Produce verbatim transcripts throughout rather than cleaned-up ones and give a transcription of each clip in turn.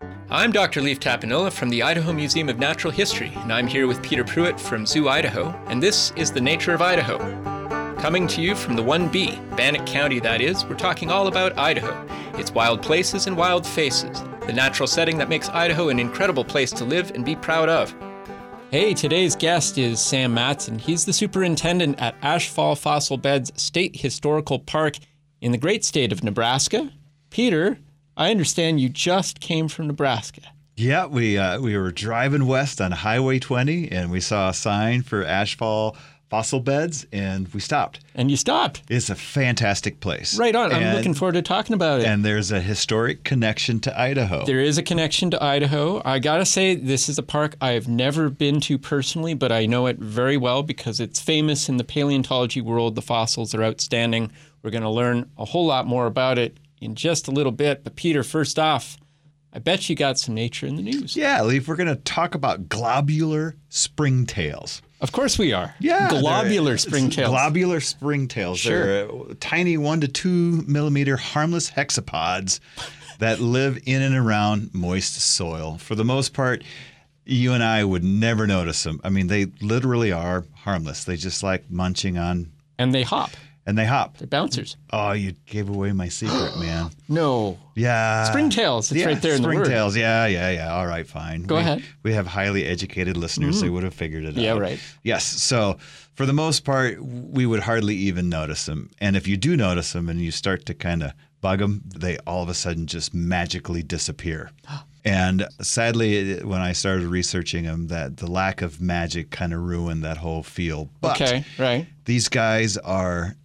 I'm Doctor Leif Tapanilla from the Idaho Museum of Natural History, and I'm here with Peter Pruitt from Zoo Idaho, and this is The Nature of Idaho. Coming to you from the one B, Bannock County that is, we're talking all about Idaho, its wild places and wild faces, the natural setting that makes Idaho an incredible place to live and be proud of. Hey, today's guest is Sam Matson. He's the superintendent at Ashfall Fossil Beds State Historical Park in the great state of Nebraska. Peter, I understand you just came from Nebraska. Yeah, we uh, we were driving west on Highway twenty, and we saw a sign for Ashfall Fossil Beds, and we stopped. And you stopped. It's a fantastic place. Right on. And, I'm looking forward to talking about it. And there's a historic connection to Idaho. There is a connection to Idaho. I got to say, this is a park I've never been to personally, but I know it very well because it's famous in the paleontology world. The fossils are outstanding. We're going to learn a whole lot more about it in just a little bit. But Peter, first off, I bet you got some nature in the news. Yeah, Leif, we're going to talk about globular springtails. Of course we are. Yeah. Globular springtails. Globular springtails. Sure. They're uh, tiny one to two millimeter harmless hexapods that live in and around moist soil. For the most part, you and I would never notice them. I mean, they literally are harmless. They just like munching on. And they hop. And they hop. They're bouncers. Oh, you gave away my secret, man. No. Yeah. Springtails. It's yeah, right there in the word. Springtails. Yeah, yeah, yeah. All right, fine. Go we, ahead. We have highly educated listeners. Mm-hmm. They would have figured it yeah, out. Yeah, right. Yes. So for the most part, we would hardly even notice them. And if you do notice them and you start to kind of bug them, they all of a sudden just magically disappear. And sadly, when I started researching them, that the lack of magic kind of ruined that whole field. But okay, right. These guys are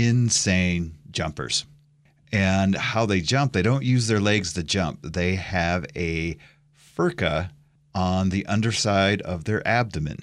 insane jumpers. And how they jump, they don't use their legs to jump. They have a furca on the underside of their abdomen.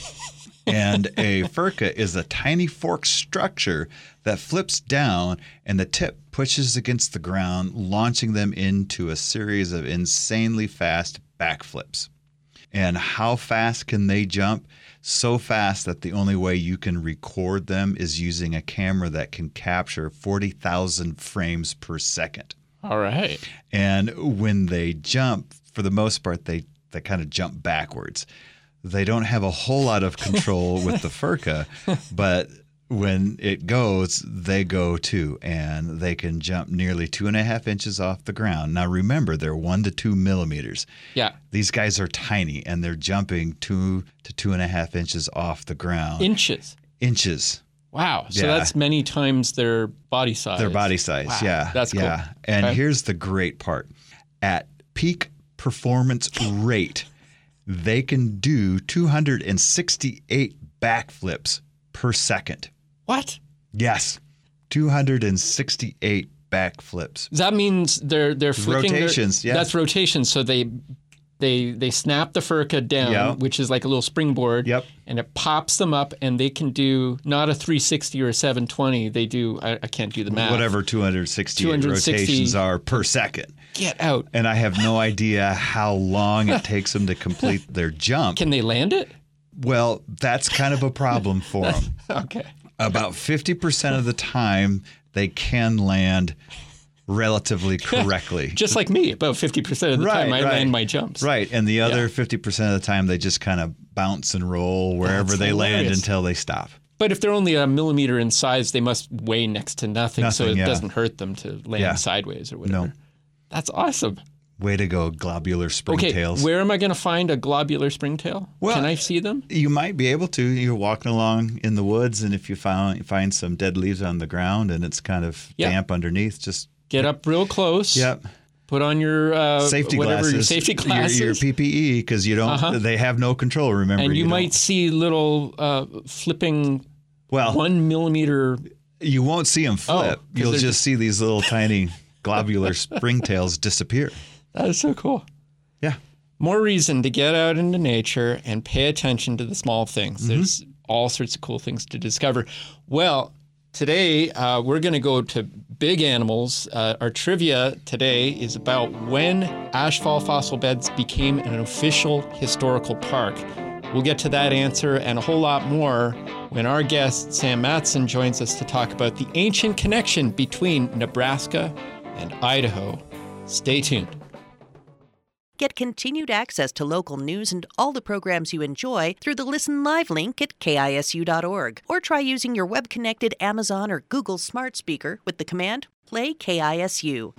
And a furca is a tiny forked structure that flips down and the tip pushes against the ground, launching them into a series of insanely fast backflips. And how fast can they jump? So fast that the only way you can record them is using a camera that can capture forty thousand frames per second. All right. And when they jump, for the most part, they, they kind of jump backwards. They don't have a whole lot of control with the furca, but when it goes, they go too, and they can jump nearly two and a half inches off the ground. Now, remember, they're one to two millimeters. Yeah. These guys are tiny, and they're jumping two to two and a half inches off the ground. Inches. Inches. Wow. So yeah. that's many times their body size. Their body size, wow. yeah. That's cool. Yeah. And okay. Here's the great part. At peak performance rate, they can do two hundred sixty-eight backflips per second. What? Yes. two hundred sixty-eight backflips. That means they're they're flicking rotations, their, yeah. That's rotations. So they they they snap the furca down, yep. which is like a little springboard. Yep. And it pops them up, and they can do not a three sixty or a seven twenty. They do I, I can't do the math. Whatever two hundred sixty-eight two hundred sixty rotations are per second. Get out. And I have no idea how long it takes them to complete their jump. Can they land it? Well, that's kind of a problem for them. Okay. About fifty percent of the time, they can land relatively correctly. Just like me, about fifty percent of the right, time I right. land my jumps. Right, and the other yeah. fifty percent of the time, they just kind of bounce and roll wherever That's they hilarious. land until they stop. But if they're only a millimeter in size, they must weigh next to nothing, Nothing, so it yeah. doesn't hurt them to land Yeah. sideways or whatever. No. That's awesome. Way to go, globular Okay, springtails. where am I going to find a globular springtail? Well, Can I see them? You might be able to. You're walking along in the woods, and if you find, find some dead leaves on the ground and it's kind of Yep. damp underneath, just Get up real close. Yep. Put on your uh, safety whatever glasses. your safety glasses. Your, your P P E, because you don't. Uh-huh. They have no control. Remember, and you, you might don't- see little uh, flipping well, one millimeter. you won't see them flip. Oh, 'cause You'll they're just just- see these little tiny globular springtails disappear. That is so cool. Yeah. More reason to get out into nature and pay attention to the small things. Mm-hmm. There's all sorts of cool things to discover. Well, today uh, we're going to go to big animals. Uh, our trivia today is about when Ashfall Fossil Beds became an official historical park. We'll get to that answer and a whole lot more when our guest Sam Matson joins us to talk about the ancient connection between Nebraska and Idaho. Stay tuned. Get continued access to local news and all the programs you enjoy through the Listen Live link at K I S U dot org, or try using your web-connected Amazon or Google smart speaker with the command Play K I S U.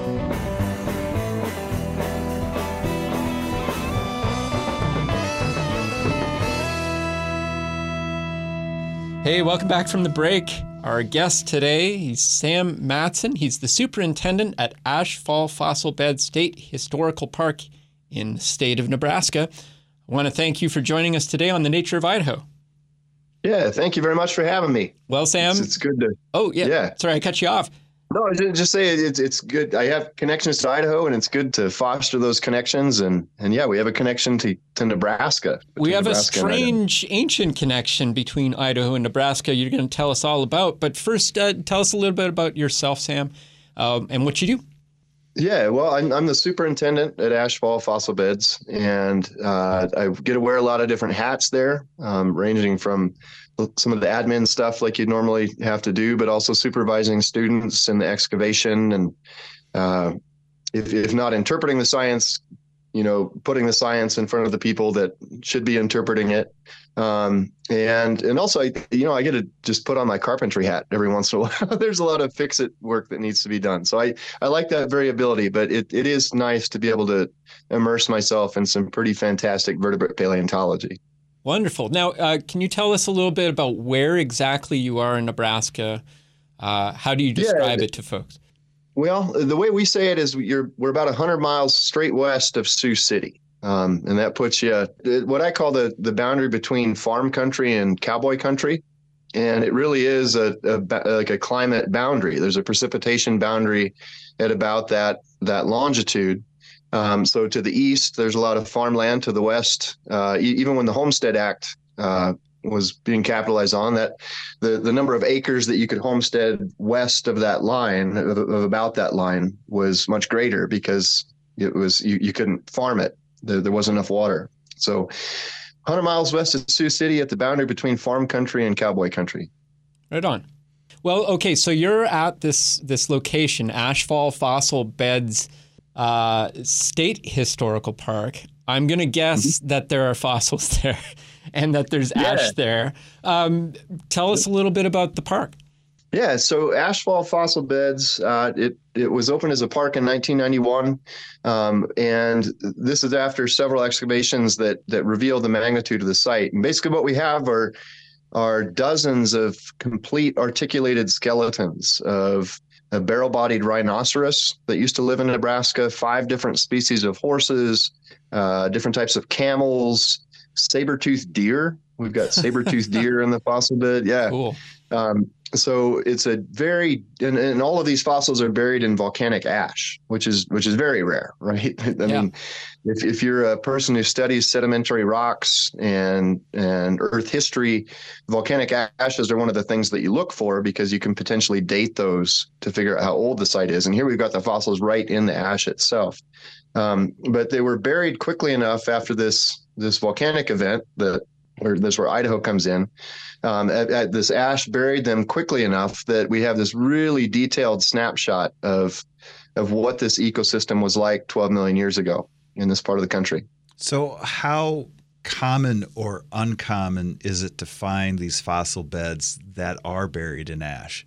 Hey, welcome back from the break. Our guest today, he's Sam Matson. He's the superintendent at Ashfall Fossil Bed State Historical Park in the state of Nebraska. I want to thank you for joining us today on The Nature of Idaho. Yeah, thank you very much for having me. Well, Sam. It's, it's good to... Oh, yeah. yeah. Sorry, I cut you off. No, I didn't just say it's it's good. I have connections to Idaho, and it's good to foster those connections. And and yeah, we have a connection to, to Nebraska. We have Nebraska a strange ancient connection between Idaho and Nebraska you're going to tell us all about. But first, uh, tell us a little bit about yourself, Sam, um, and what you do. Yeah, well, I'm, I'm the superintendent at Ashfall Fossil Beds, and uh, I get to wear a lot of different hats there, um, ranging from some of the admin stuff like you'd normally have to do, but also supervising students in the excavation and uh, if, if not interpreting the science, you know, putting the science in front of the people that should be interpreting it. Um, and and also, I, you know, I get to just put on my carpentry hat every once in a while. There's a lot of fix-it work that needs to be done. So I, I like that variability, but it, it is nice to be able to immerse myself in some pretty fantastic vertebrate paleontology. Wonderful. Now, uh, can you tell us a little bit about where exactly you are in Nebraska? Uh, how do you describe yeah, it to folks? Well, the way we say it is you're, we're about one hundred miles straight west of Sioux City. Um, and that puts you what I call the, the boundary between farm country and cowboy country. And it really is a, a like a climate boundary. There's a precipitation boundary at about that that longitude. Um, so to the east, there's a lot of farmland. To the west, uh, e- even when the Homestead Act uh, was being capitalized on, that the, the number of acres that you could homestead west of that line, of, of about that line, was much greater because it was you, you couldn't farm it. There, there wasn't enough water. So one hundred miles west of Sioux City at the boundary between farm country and cowboy country. Right on. Well, okay, so you're at this this location, Ashfall Fossil Beds Uh, State Historical Park. I'm going to guess mm-hmm. that there are fossils there and that there's yeah. ash there. Um, tell us a little bit about the park. Yeah, so Ashfall Fossil Beds, uh, it it was opened as a park in nineteen ninety-one, um, and this is after several excavations that that reveal the magnitude of the site. And basically what we have are, are dozens of complete articulated skeletons of a barrel-bodied rhinoceros that used to live in Nebraska, five different species of horses, uh, different types of camels, saber-toothed deer. We've got saber-toothed deer in the fossil bed. Yeah. Cool. Um, so it's a very, and, and all of these fossils are buried in volcanic ash, which is which is very rare, right? I yeah. mean, if if you're a person who studies sedimentary rocks and and Earth history, volcanic ashes are one of the things that you look for because you can potentially date those to figure out how old the site is. And here we've got the fossils right in the ash itself. Um, but they were buried quickly enough after this this volcanic event that, or this where Idaho comes in. Um, at, at this ash buried them quickly enough that we have this really detailed snapshot of of what this ecosystem was like twelve million years ago in this part of the country. So how common or uncommon is it to find these fossil beds that are buried in ash?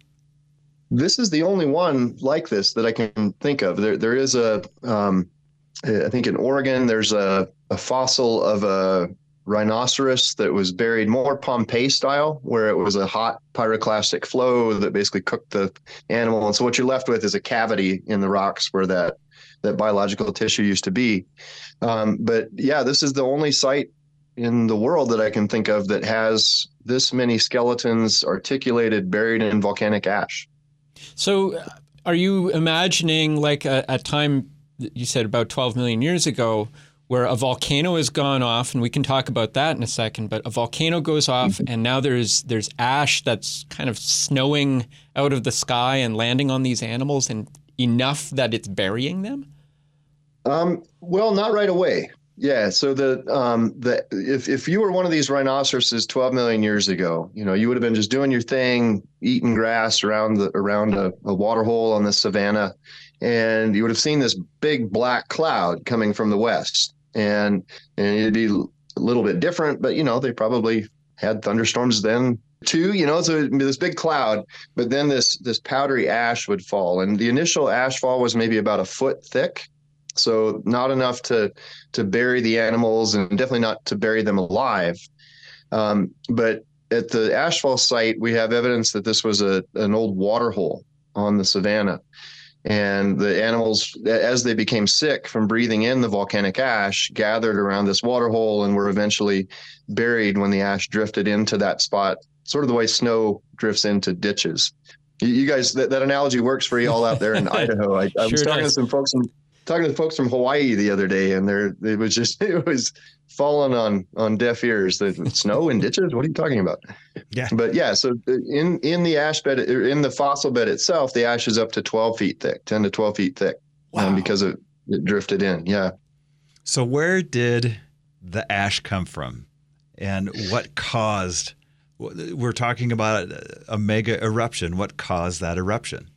This is the only one like this that I can think of. There, there is a, um, I think in Oregon, there's a, a fossil of a rhinoceros that was buried more Pompeii style, where it was a hot pyroclastic flow that basically cooked the animal. And so what you're left with is a cavity in the rocks where that, that biological tissue used to be. Um, but yeah, this is the only site in the world that I can think of that has this many skeletons articulated, buried in volcanic ash. So are you imagining like a, a time, you said about twelve million years ago, where a volcano has gone off, and we can talk about that in a second, but a volcano goes off mm-hmm. and now there's there's ash that's kind of snowing out of the sky and landing on these animals, and enough that it's burying them? Um, well, not right away. Yeah. So the um the if if you were one of these rhinoceroses twelve million years ago, you know, you would have been just doing your thing, eating grass around the around a, a water hole on the savanna, and you would have seen this big black cloud coming from the west, and and it'd be a little bit different, but you know, they probably had thunderstorms then too. You know, so it'd be this big cloud, but then this this powdery ash would fall, and the initial ash fall was maybe about a foot thick. So not enough to to bury the animals, and definitely not to bury them alive. Um, but at the ashfall site, we have evidence that this was a an old water hole on the savanna. And the animals, as they became sick from breathing in the volcanic ash, gathered around this water hole and were eventually buried when the ash drifted into that spot, sort of the way snow drifts into ditches. You, you guys, that, that analogy works for you all out there in Idaho. I, I Sure was talking does. to some folks in talking to folks from Hawaii the other day, and they're it was just it was falling on on deaf ears. The snow and ditches. What are you talking about? Yeah. But yeah, so in in the ash bed, in the fossil bed itself, the ash is up to twelve feet thick, ten to twelve feet thick, Wow. um, because it, it drifted in. Yeah. So where did the ash come from, and what caused? We're talking about a mega eruption. What caused that eruption?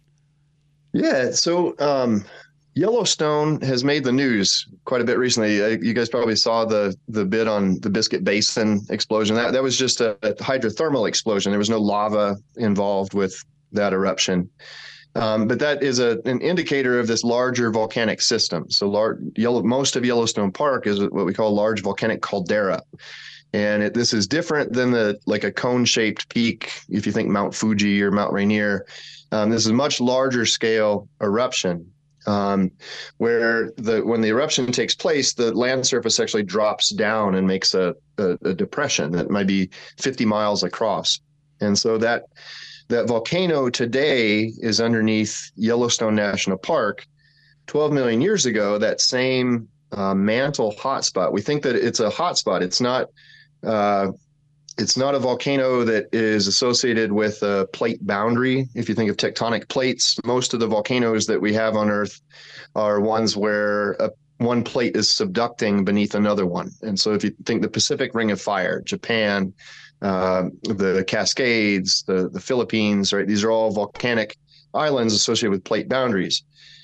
Yeah. So um, Yellowstone has made the news quite a bit recently. Uh, You guys probably saw the the bit on the Biscuit Basin explosion. That that was just a, a hydrothermal explosion. There was no lava involved with that eruption. Um, but that is a, an indicator of this larger volcanic system. So large, yellow, most of Yellowstone Park is what we call a large volcanic caldera. And it, this is different than the like a cone-shaped peak, if you think Mount Fuji or Mount Rainier. Um, this is a much larger scale eruption, um, where the when the eruption takes place, the land surface actually drops down and makes a, a, a depression that might be fifty miles across. And so that that volcano today is underneath Yellowstone National Park. twelve million years ago, that same uh, mantle hotspot, we think that it's a hotspot. It's not uh, it's not a volcano that is associated with a plate boundary. If you think of tectonic plates, most of the volcanoes that we have on Earth are ones where a, one plate is subducting beneath another one. And so if you think the Pacific Ring of Fire, Japan, uh, the Cascades, the, the Philippines, right? These are all volcanic islands associated with plate boundaries.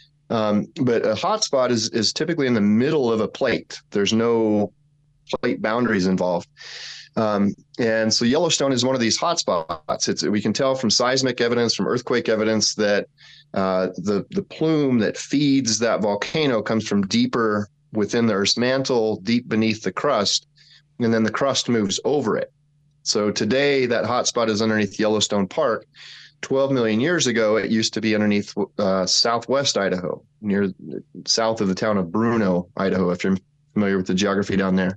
Um, but a hotspot is, is typically in the middle of a plate. There's no plate boundaries involved. Um, and so Yellowstone is one of these hotspots. It's, we can tell from seismic evidence, from earthquake evidence, that uh, the, the plume that feeds that volcano comes from deeper within the Earth's mantle, deep beneath the crust, and then the crust moves over it. So today, that hotspot is underneath Yellowstone Park. twelve million years ago, it used to be underneath uh, southwest Idaho, near south of the town of Bruno, Idaho, if you're familiar with the geography down there.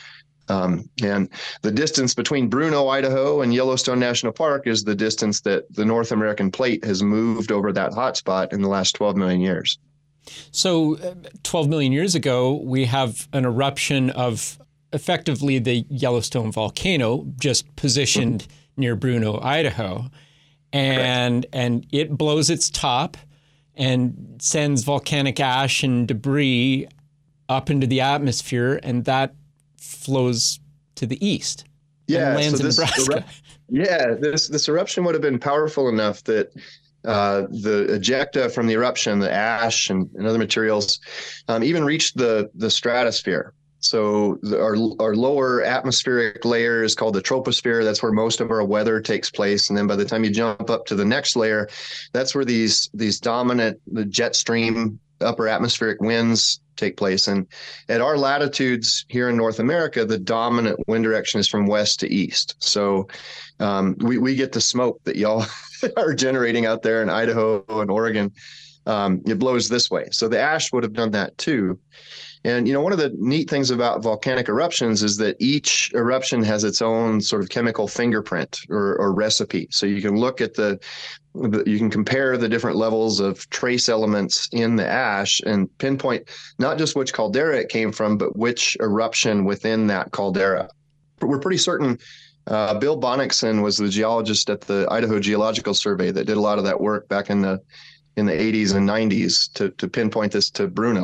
Um, and the distance between Bruno, Idaho and Yellowstone National Park is the distance that the North American plate has moved over that hotspot in the last twelve million years. So uh, twelve million years ago, we have an eruption of effectively the Yellowstone volcano just positioned mm-hmm. near Bruno, Idaho. And, and it blows its top and sends volcanic ash and debris up into the atmosphere, and that flows to the east. Yeah, and lands so this in Nebraska. Erupt, yeah, this this eruption would have been powerful enough that uh, the ejecta from the eruption, the ash and, and other materials, um, even reached the the stratosphere. So the, our our lower atmospheric layer is called the troposphere. That's where most of our weather takes place. And then by the time you jump up to the next layer, that's where these these dominant the jet stream upper atmospheric winds take place. And at our latitudes here in North America, the dominant wind direction is from west to east. So um, we, we get the smoke that y'all are generating out there in Idaho and Oregon. Um, it blows this way. So the ash would have done that too. And, you know, one of the neat things about volcanic eruptions is that each eruption has its own sort of chemical fingerprint or, or recipe. So you can look at the, the, you can compare the different levels of trace elements in the ash and pinpoint not just which caldera it came from, but which eruption within that caldera. We're pretty certain uh, Bill Bonnickson was the geologist at the Idaho Geological Survey that did a lot of that work back in the in the eighties and nineties to, to pinpoint this to Bruno.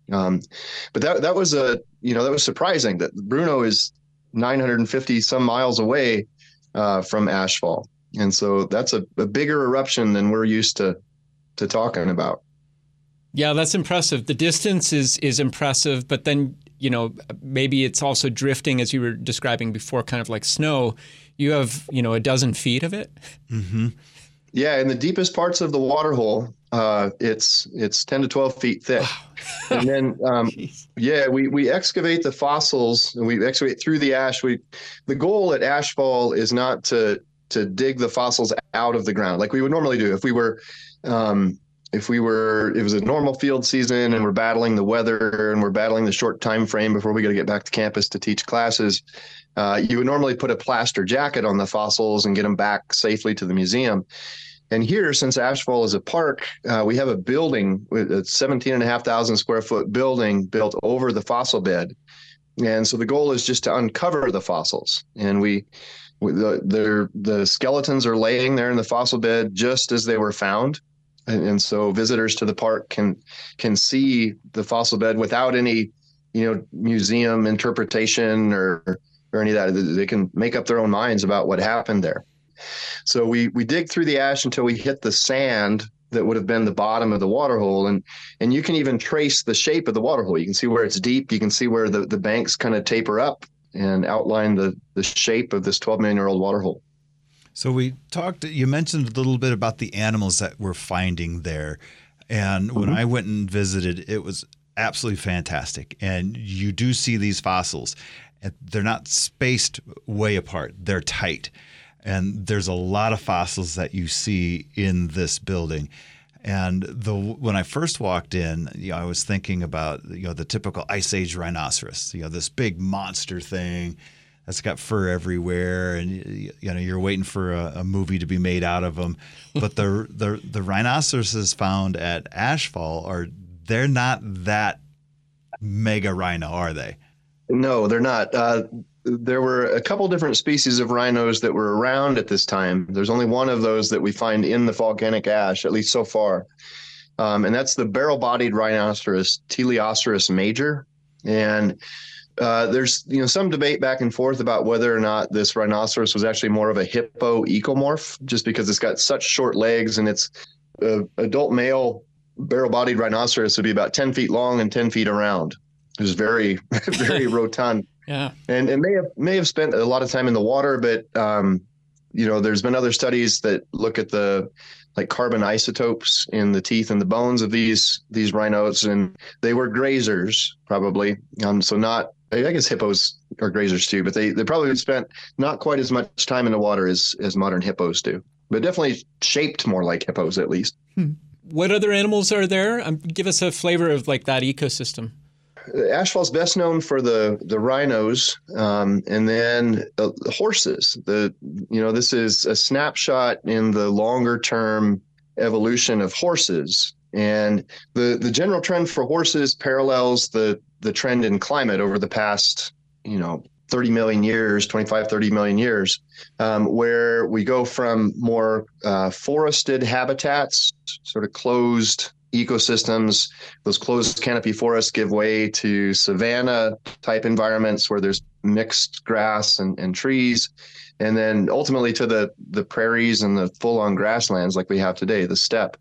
Um, but that that was a you know that was surprising that Bruno is nine hundred fifty some miles away uh, from ashfall, and so that's a, a bigger eruption than we're used to to talking about. Yeah, that's impressive. The distance is is impressive, but then, you know, maybe it's also drifting, as you were describing before, kind of like snow. You have, you know, a dozen feet of it. Mm-hmm. Yeah, in the deepest parts of the water hole, uh, it's it's ten to twelve feet thick. Wow. And then, um, yeah, we, we excavate the fossils and we excavate through the ash. We the goal at ashfall is not to to dig the fossils out of the ground like we would normally do if we were. Um, If we were, it was a normal field season and we're battling the weather and we're battling the short time frame before we got to get back to campus to teach classes, uh, you would normally put a plaster jacket on the fossils and get them back safely to the museum. And here, since Ashfall is a park, uh, we have a building, a seventeen and a half thousand square foot building built over the fossil bed. And so the goal is just to uncover the fossils. And we, the, the, the skeletons are laying there in the fossil bed just as they were found. And so visitors to the park can can see the fossil bed without any, you know, museum interpretation or or any of that. They can make up their own minds about what happened there. So we we dig through the ash until we hit the sand that would have been the bottom of the water hole. And and you can even trace the shape of the water hole. You can see where it's deep. You can see where the, the banks kind of taper up and outline the, the shape of this twelve million year old water hole. So we talked, you mentioned a little bit about the animals that we're finding there. And mm-hmm. when I went and visited, it was absolutely fantastic. And you do see these fossils. They're not spaced way apart. They're tight. And there's a lot of fossils that you see in this building. And the when I first walked in, you know, I was thinking about, you know, the typical Ice Age rhinoceros, you know, this big monster thing that's got fur everywhere, and you know you're waiting for a, a movie to be made out of them. But the the the rhinoceroses found at Ashfall are they're not that mega rhino, are they? No, they're not. Uh, there were a couple different species of rhinos that were around at this time. There's only one of those that we find in the volcanic ash, at least so far, um, and that's the barrel-bodied rhinoceros, Teleoceras major, and Uh, there's you know some debate back and forth about whether or not this rhinoceros was actually more of a hippo ecomorph, just because it's got such short legs, and it's uh, adult male barrel-bodied rhinoceros would be about ten feet long and ten feet around. It was very very rotund. Yeah, and it may have may have spent a lot of time in the water, but um, you know there's been other studies that look at the like carbon isotopes in the teeth and the bones of these these rhinos, and they were grazers probably. Um, so not. I guess hippos are grazers too, but they, they probably spent not quite as much time in the water as, as modern hippos do, but definitely shaped more like hippos at least. Hmm. What other animals are there? Um, give us a flavor of like that ecosystem. Ashfall's best known for the the rhinos, um, and then uh, the horses. The you know this is a snapshot in the longer term evolution of horses, and the the general trend for horses parallels the the trend in climate over the past, you know, thirty million years, twenty-five, thirty million years, um, where we go from more uh, forested habitats, sort of closed ecosystems. Those closed canopy forests give way to savanna type environments where there's mixed grass and, and trees, and then ultimately to the, the prairies and the full on grasslands like we have today, the steppe.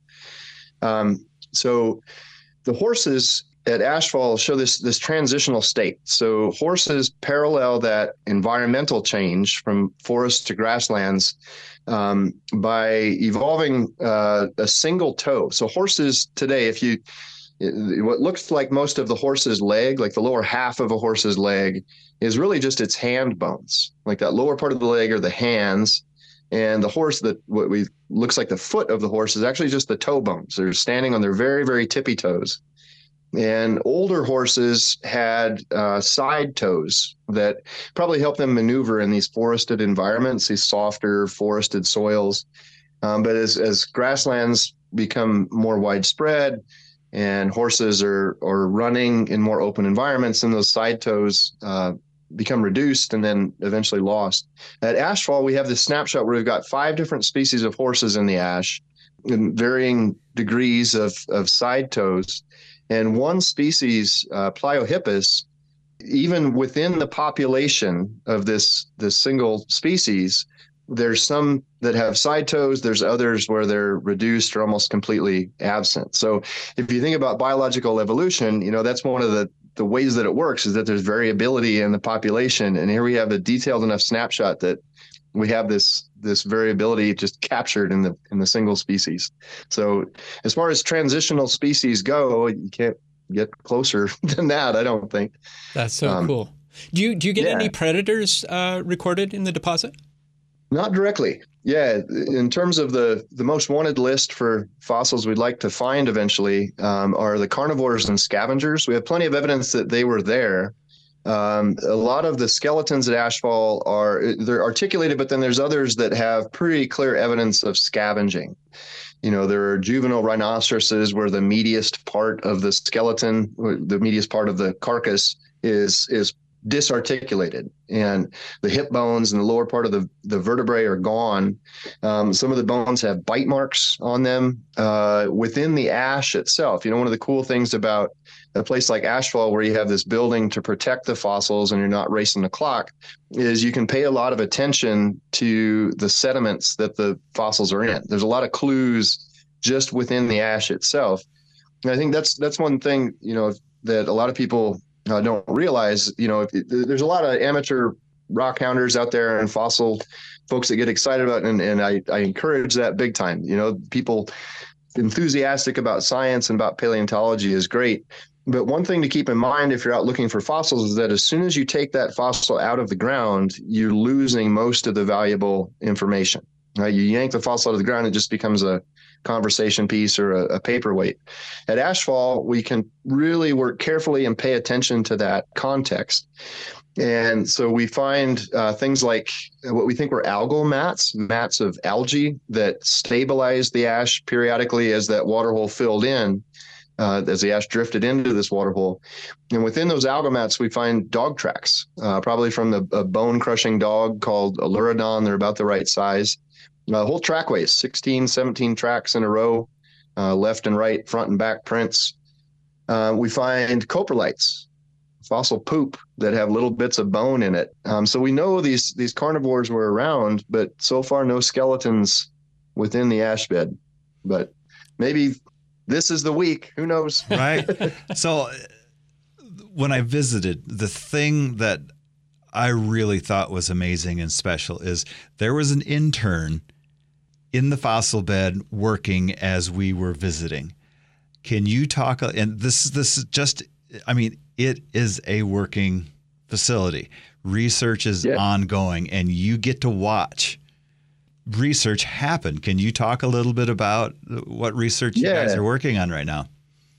Um, so the horses at Ashfall show this this transitional state. So horses parallel that environmental change from forest to grasslands um, by evolving uh, a single toe. So horses today, if you, what looks like most of the horse's leg, like the lower half of a horse's leg, is really just its hand bones. Like that lower part of the leg are the hands, and the horse, that what we looks like the foot of the horse, is actually just the toe bones. They're standing on their very, very tippy toes. And older horses had uh, side toes that probably helped them maneuver in these forested environments, these softer forested soils. Um, but as, as grasslands become more widespread and horses are, are running in more open environments, then those side toes uh, become reduced and then eventually lost. At Ashfall, we have this snapshot where we've got five different species of horses in the ash in varying degrees of, of side toes. And one species, uh, Pliohippus, even within the population of this, this single species, there's some that have side toes. There's others where they're reduced or almost completely absent. So if you think about biological evolution, you know, that's one of the, the ways that it works is that there's variability in the population. And here we have a detailed enough snapshot that we have this this variability just captured in the in the single species. So as far as transitional species go, you can't get closer than that, I don't think. That's so um, cool. Do you do you get yeah. any predators uh, recorded in the deposit? Not directly. Yeah, in terms of the, the most wanted list for fossils we'd like to find eventually um, are the carnivores and scavengers. We have plenty of evidence that they were there. Um, a lot of the skeletons at Ashfall are they're articulated, but then there's others that have pretty clear evidence of scavenging. You know, there are juvenile rhinoceroses where the meatiest part of the skeleton, the meatiest part of the carcass is is disarticulated, and the hip bones and the lower part of the, the vertebrae are gone. Um, some of the bones have bite marks on them uh, within the ash itself. You know, one of the cool things about a place like Ashfall, where you have this building to protect the fossils and you're not racing the clock, is you can pay a lot of attention to the sediments that the fossils are in. There's a lot of clues just within the ash itself. And I think that's that's one thing, you know, that a lot of people Uh, don't realize. You know, it, there's a lot of amateur rock hounders out there and fossil folks that get excited about it, and, and I, I encourage that big time. You know, people enthusiastic about science and about paleontology is great. But one thing to keep in mind if you're out looking for fossils is that as soon as you take that fossil out of the ground, you're losing most of the valuable information. Right? You yank the fossil out of the ground, it just becomes a conversation piece or a, a paperweight. At Ashfall, we can really work carefully and pay attention to that context. And so we find uh, things like what we think were algal mats, mats of algae that stabilize the ash periodically as that waterhole filled in, uh, as the ash drifted into this waterhole. And within those algal mats, we find dog tracks, uh, probably from the, a bone-crushing dog called a Lurodon. They're about the right size. Uh, whole trackways, sixteen, seventeen tracks in a row, uh, left and right, front and back prints. Uh, we find coprolites, fossil poop that have little bits of bone in it. Um, so we know these these carnivores were around, but so far no skeletons within the ash bed. But maybe this is the week. Who knows? Right. So when I visited, the thing that I really thought was amazing and special is there was an intern in the fossil bed working as we were visiting. Can you talk? And this, this is just, I mean, it is a working facility. Research is yeah. ongoing, and you get to watch research happen. Can you talk a little bit about what research yeah. you guys are working on right now?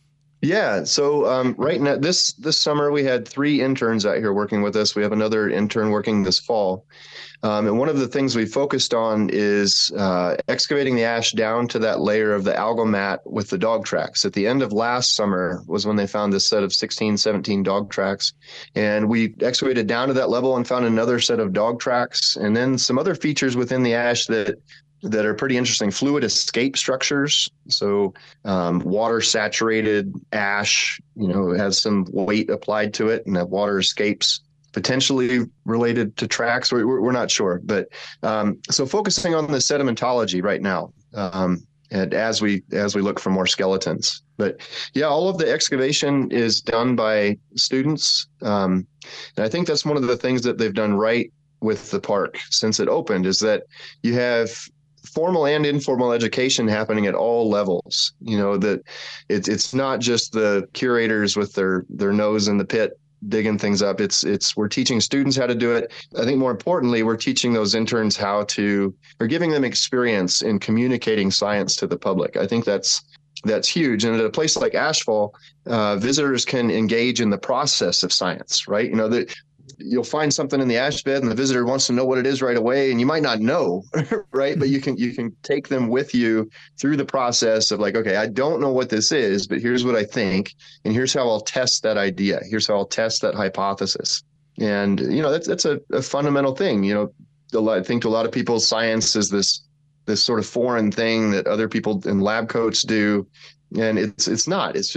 Yeah. So um, right now, this this summer, we had three interns out here working with us. We have another intern working this fall. Um, and one of the things we focused on is uh, excavating the ash down to that layer of the algal mat with the dog tracks. At the end of last summer was when they found this set of sixteen, seventeen dog tracks. And we excavated down to that level and found another set of dog tracks, and then some other features within the ash that that are pretty interesting. Fluid escape structures. So um, water saturated ash, you know, has some weight applied to it, and that water escapes, potentially related to tracks. We're, we're not sure. But um, so focusing on the sedimentology right now, um, and as we as we look for more skeletons. But yeah, all of the excavation is done by students. Um, and I think that's one of the things that they've done right with the park since it opened, is that you have formal and informal education happening at all levels. You know, that it's it's not just the curators with their their nose in the pit digging things up. It's it's we're teaching students how to do it. I think more importantly, we're teaching those interns how to, or giving them experience in communicating science to the public. I think that's that's huge. And at a place like Ashfall, uh, visitors can engage in the process of science, right? You know, that you'll find something in the ash bed and the visitor wants to know what it is right away, and you might not know, right? But you can you can take them with you through the process of like, okay, I don't know what this is, but here's what I think, and here's how I'll test that idea. Here's how I'll test that hypothesis. And, you know, that's that's a, a fundamental thing. You know, I think to a lot of people, science is this this sort of foreign thing that other people in lab coats do, and it's it's not. It's just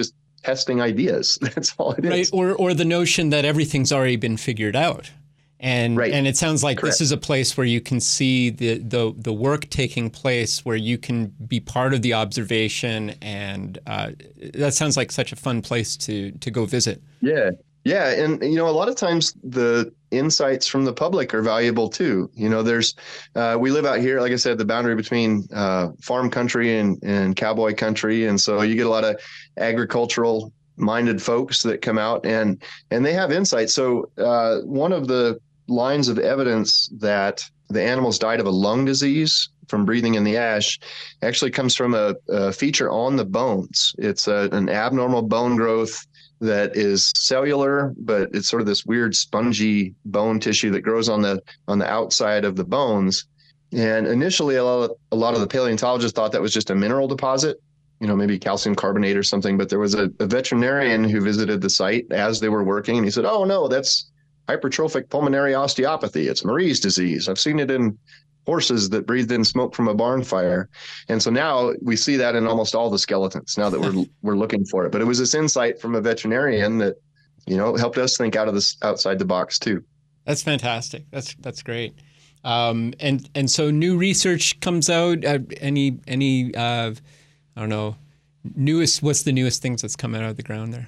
testing ideas. That's all it right. is. Or, or the notion that everything's already been figured out. And right. and it sounds like Correct. This is a place where you can see the, the, the work taking place, where you can be part of the observation. And uh, that sounds like such a fun place to to go visit. Yeah. Yeah. And, you know, a lot of times the insights from the public are valuable too. You know, there's, uh, we live out here, like I said, the boundary between uh, farm country and, and cowboy country. And so you get a lot of agricultural minded folks that come out and, and they have insights. So uh, one of the lines of evidence that the animals died of a lung disease from breathing in the ash actually comes from a, a feature on the bones. It's a, an abnormal bone growth that is cellular, but it's sort of this weird spongy bone tissue that grows on the on the outside of the bones. And initially, a lot of, a lot of the paleontologists thought that was just a mineral deposit, you know, maybe calcium carbonate or something. But there was a, a veterinarian who visited the site as they were working, and he said, "Oh no, that's hypertrophic pulmonary osteopathy. It's Marie's disease. I've seen it in horses that breathed in smoke from a barn fire." And so now we see that in almost all the skeletons now that we're we're looking for it. But it was this insight from a veterinarian that, you know, helped us think out of this outside the box too. That's fantastic. That's that's great. Um, and and so new research comes out. Uh, any any uh, I don't know, newest. What's the newest things that's come out of the ground there?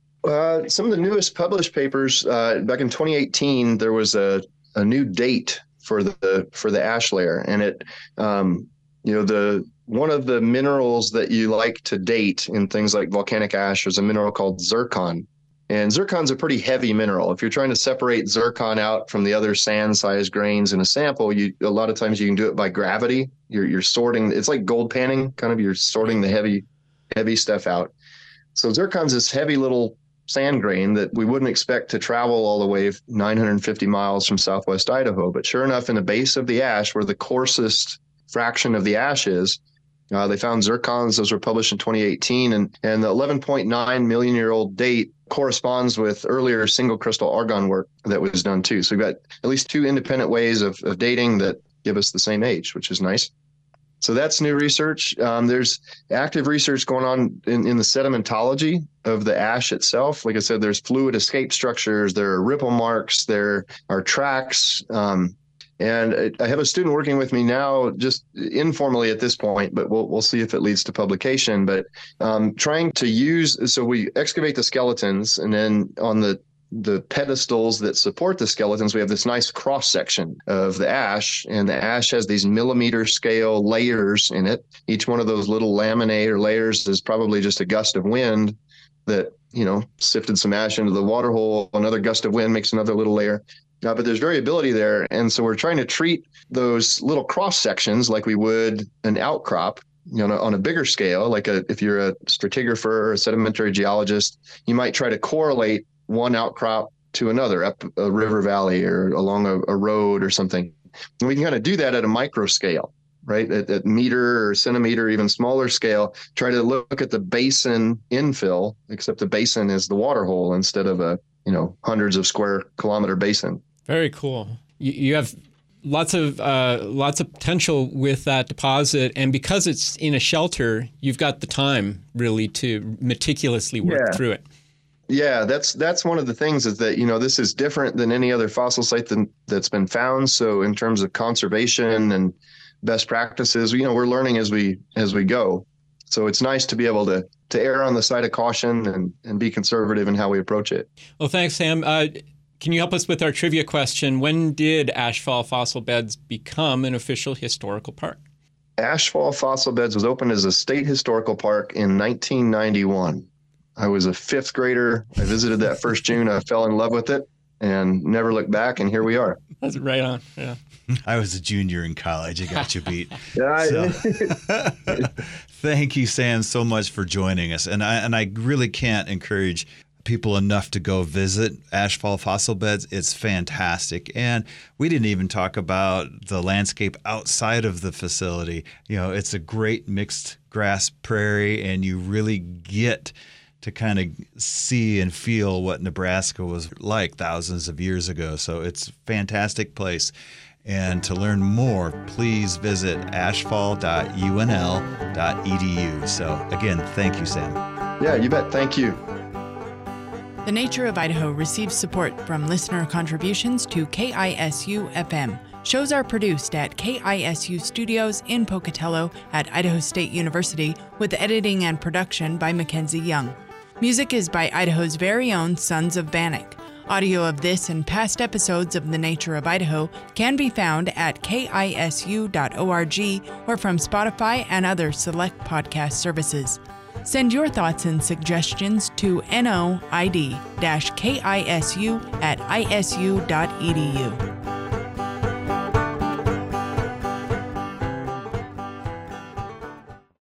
Uh, some of the newest published papers uh, back in twenty eighteen, there was a a new date for the for the ash layer, and it um you know the one of the minerals that you like to date in things like volcanic ash is a mineral called zircon, and zircon's a pretty heavy mineral. If you're trying to separate zircon out from the other sand sized grains in a sample, you a lot of times you can do it by gravity. You're you're sorting, it's like gold panning, kind of you're sorting the heavy heavy stuff out. So zircon's this heavy little sand grain that we wouldn't expect to travel all the way nine hundred fifty miles from southwest Idaho. But sure enough, in the base of the ash, where the coarsest fraction of the ash is, uh, they found zircons. Those were published in twenty eighteen. And, and the eleven point nine million year old date corresponds with earlier single crystal argon work that was done too. So we've got at least two independent ways of, of dating that give us the same age, which is nice. So that's new research. Um, there's active research going on in, in the sedimentology of the ash itself. Like I said, there's fluid escape structures, there are ripple marks, there are tracks. Um, and I have a student working with me now, just informally at this point, but we'll we'll see if it leads to publication. But um, trying to use, so we excavate the skeletons, and then on the the pedestals that support the skeletons, we have this nice cross section of the ash, and the ash has these millimeter scale layers in it. Each one of those little laminae or layers is probably just a gust of wind that, you know, sifted some ash into the water hole. Another gust of wind makes another little layer. Uh, but there's variability there. And so we're trying to treat those little cross sections like we would an outcrop, you know, on a bigger scale. Like a, if you're a stratigrapher or a sedimentary geologist, you might try to correlate one outcrop to another up a river valley or along a, a road or something. And we can kind of do that at a micro scale, right? At, at meter or centimeter, even smaller scale, try to look at the basin infill, except the basin is the water hole instead of a, you know, hundreds of square kilometer basin. Very cool. You, you have lots of uh, lots of potential with that deposit, and because it's in a shelter, you've got the time really to meticulously work yeah. through it. Yeah, that's that's one of the things is that, you know, this is different than any other fossil site than, that's been found. So in terms of conservation and best practices, you know, we're learning as we as we go. So it's nice to be able to to err on the side of caution and, and be conservative in how we approach it. Well, thanks, Sam. Uh, can you help us with our trivia question? When did Ashfall Fossil Beds become an official historical park? Ashfall Fossil Beds was opened as a state historical park in nineteen ninety-one. I was a fifth grader. I visited that first June. I fell in love with it and never looked back. And here we are. That's right on. Yeah. I was a junior in college. I got you beat. Yeah. So, thank you, Sam, so much for joining us. And I and I really can't encourage people enough to go visit Ashfall Fossil Beds. It's fantastic. And we didn't even talk about the landscape outside of the facility. You know, it's a great mixed grass prairie, and you really get to kind of see and feel what Nebraska was like thousands of years ago. So it's a fantastic place. And to learn more, please visit ashfall dot u n l dot e d u. So again, thank you, Sam. Yeah, you bet. Thank you. The Nature of Idaho receives support from listener contributions to K I S U F M. Shows are produced at K I S U Studios in Pocatello at Idaho State University, with editing and production by Mackenzie Young. Music is by Idaho's very own Sons of Bannock. Audio of this and past episodes of The Nature of Idaho can be found at K I S U dot org or from Spotify and other select podcast services. Send your thoughts and suggestions to noid-kisu at isu dot edu.